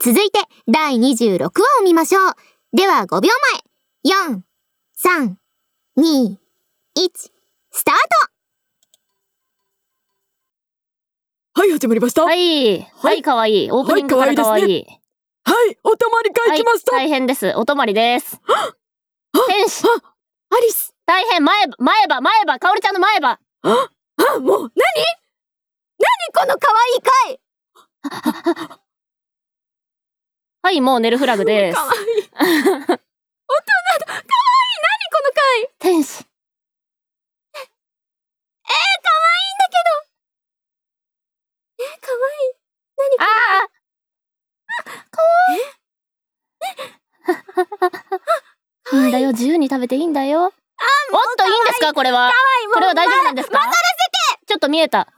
続いて第26話を見ましょう。では5秒前。4、3、2、1、スタート。 はい、始まりました。 はい、はい、かわいい。オープニングからかわいい。 はい、お泊まり会来ました。 大変です。お泊まりです。天使。 アリス。 大変、前歯、かおりちゃんの前歯。 もう、何この可愛い回。 はい、もう寝るフラグです。 可愛い。大人だ。可愛い。何この回。 天使。 可愛いんだけど。可愛い。何これ。かわいい。いいんだよ、自由に食べていいんだよ。おっと、いいんですかこれは。これは大丈夫なんですか。 混ざらせて。 ちょっと見えた。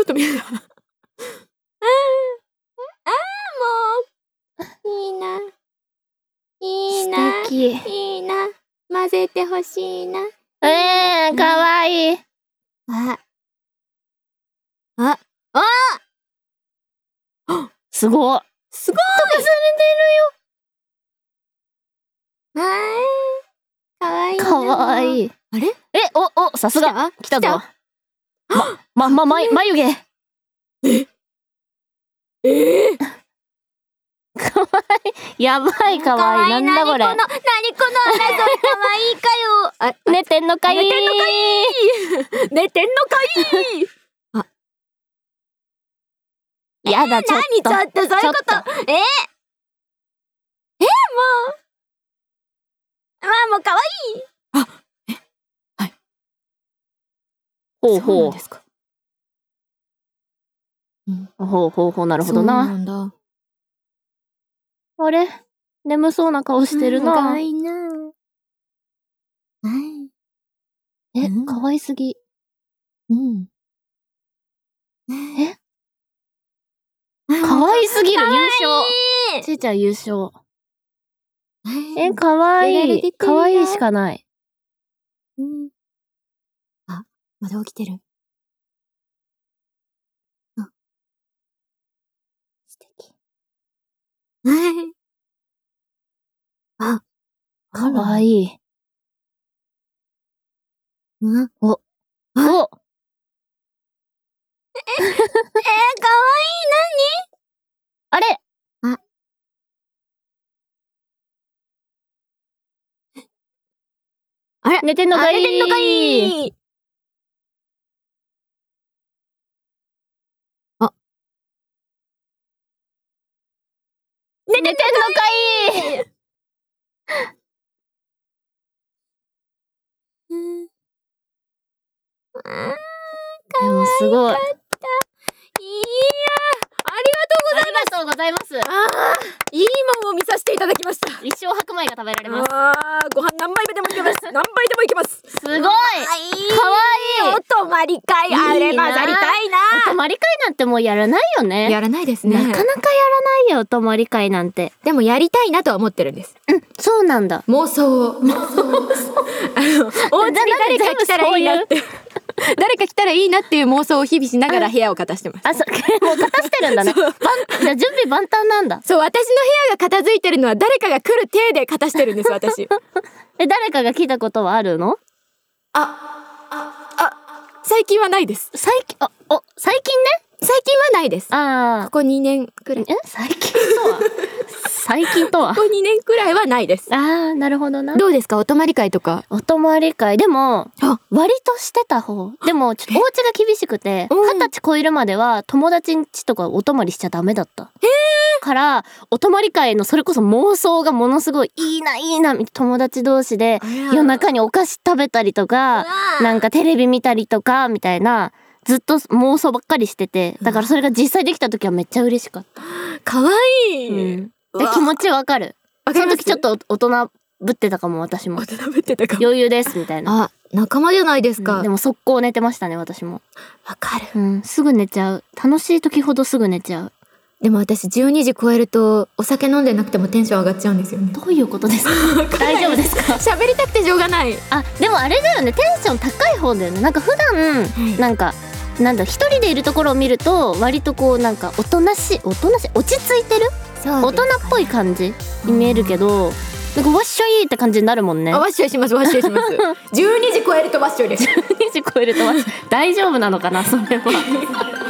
もういいな、いいな、 素敵。 いいな、混ぜてほしいな。 かわいい。すごい。 すごい。 溶かさかわいい。 かわいい。 あれ？ さすが。来たぞ。眉毛。かわいい。やばいかわいい。なんだこれ。 何この争いかわいいかよ。 寝てんのかい。 寝てんのかい。 やだ、ちょっと。 何ちょっと、そういうこと。もうかわいい。 はい。 ほうほう。 ですか。 ほう、なるほどな。 そうなんだ。 あれ？眠そうな顔してるな。 かわいいな。 かわいすぎ。かわいすぎる。優勝。ちーちゃん優勝。かわいい。かわいいしかない。 まだ起きてる。素敵。 かわいい。かわいい。あれ？寝てんのかい。 寝てんのかい。 寝てんのかい。でもすごい。ありがとうございます。 いいもんを見させていただきました。 一生白米が食べられます。 ご飯何杯でもいけます。何杯でもいけます。 すごい。かわいい。 お泊まり会あれ混ざりたいな。 お泊まり会なんてもうやらないよね。 やらないですね。 なかなかやらないよ、お泊まり会なんて。 でもやりたいなとは思ってるんです。 そうなんだ。 妄想を。お家に誰か来たらいいなって。誰か来たらいいなっていう妄想を日々しながら部屋を片してます。 もう片してるんだね。じゃあ準備万端なんだ。 そう、私の部屋が片付いてるのは誰かが来る体で片してるんです、私。 誰かが来たことはあるの？ 最近はないです。 最近ね。 最近はないです。ここ2年くらい。 最近とはここ2年くらいはないです。 なるほどな。 どうですか、お泊まり会とか。 お泊まり会でも割としてた方。でもちょっとお家が厳しくて、20歳超えるまでは友達ん家とかお泊まりしちゃダメだった。からお泊まり会のそれこそ妄想がものすごいいいな友達同士で夜中にお菓子食べたりとか、なんかテレビ見たりとかみたいな、ずっと妄想ばっかりしてて、だからそれが実際できた時はめっちゃ嬉しかった。 かわいい。 で気持ちわかる。その時ちょっと大人ぶってたかも。私も大人ぶってたかも。 余裕ですみたいな。 仲間じゃないですか。 でも速攻寝てましたね、私も。 わかる。 すぐ寝ちゃう。楽しい時ほどすぐ寝ちゃう。 でも私12時超えるとお酒飲んでなくてもテンション上がっちゃうんですよね。 どういうことですか？大丈夫ですか？ 喋りたくてしょうがない。 でもあれだよね、テンション高い方だよね。なんか普段、なんか一人でいるところを見ると割とこうなんかおとなしい落ち着いてる大人っぽい感じに見えるけど、なんかわっしょいって感じになるもんね。 わっしょいしますわっしょいします12時超えるとわっしょいです 12時超えると大丈夫なのかなそれは